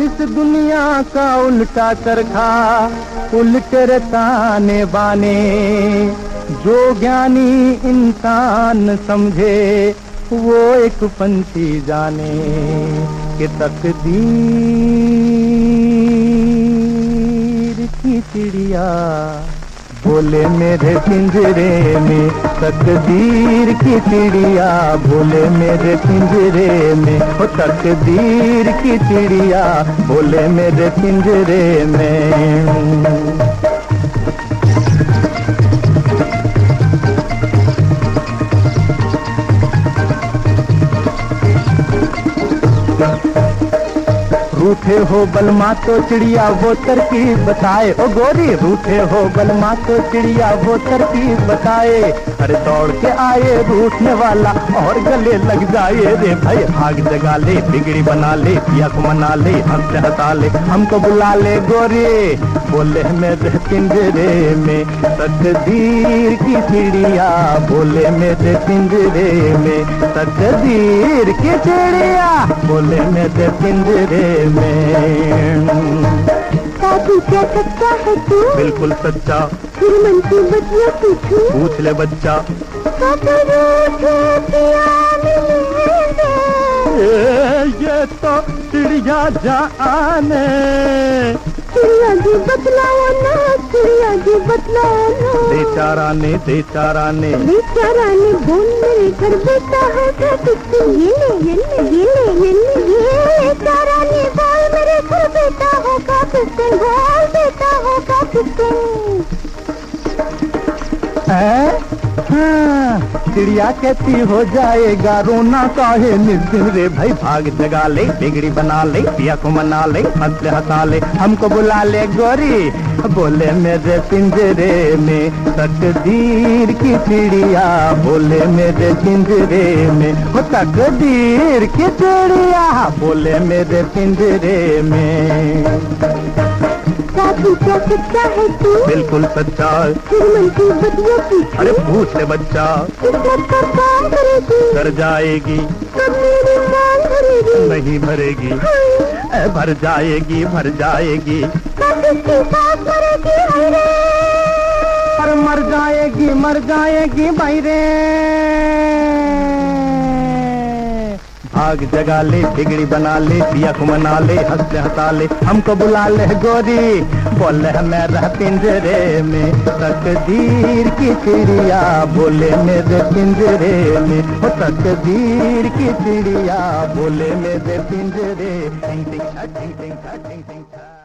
इस दुनिया का उल्टा चरखा, उल्टे ताने बाने। जो ज्ञानी इंसान समझे वो एक पंछी जाने कि तकदीर की चिड़िया बोले मेरे पिंजरे में, तकदीर की चिड़िया बोले मेरे पिंजरे में, ओ तकदीर की चिड़िया बोले मेरे पिंजरे में। रूठे हो बलमा तो चिड़िया वो तरकीब बताए, ओ गोरी रूठे हो बलमा तो चिड़िया वो तरकीब बताए। अरे दौड़ के आए रूठने वाला और गले लग जाए रे भाई, भाग जगा ले बिगड़ी बना ले, पिया को मना ले, हमसे हंसा ले, हमको बुला ले गोरी बोले मेरे पिंजरे में, तकदीर की चिड़िया बोले मेरे पिंजरे में, तकदीर की चिड़िया बोले मेरे पिंजरे में। साधु क्या सच्चा है तू? बिल्कुल सच्चा। फिर मन की बतिया पूछूं? पूछ ले बच्चा। ये तो चिड़िया जाने, चिड़िया जी बतलाओ ना, चिड़िया जी बतलाओ ना। बेचारा ने बेचारा ने बोल मेरे घर बेटा होगा किससे, ये ले बेचारा ने बोल मेरे घर बेटा होगा किससे, बोल बेटा होगा किससे। हाँ, चिड़िया कहती हो जाएगा रोना काहे निर्दिन रे भाई, भाग जगा ले बिगड़ी बना ले, पिया को मना ले, हंस ले हंसा ले, हमको बुला ले गोरी बोले मेरे पिंजरे में, तकदीर की चिड़िया बोले मेरे पिंजरे में, वो तकदीर की चिड़िया बोले मेरे पिंजरे में। साधु क्या सच्चा है तू? बिल्कुल सच्चा। फिर मन की बतिया पूछूं? अरे पूछ ले बच्चा। किस्मत का काम करेगी? कर जाएगी। कब मेरी मांग भरेगी? नहीं भरेगी। भर जाएगी भर जाएगी। कब इसकी साथ मरेगी? पर मर जाएगी भाई रे। भाग जगा ले बिगड़ी बना ले, पिया को मना ले, हंस ले हंसा ले, हमको बुला ले गोरी बोले मेरा पिंजरे में, तकदीर की चिड़िया बोले मेरे पिंजरे में, ओ तकदीर की चिड़िया बोले मेरे पिंजरे। टिंग टिंग टिंग टिंग टिंग टिंग।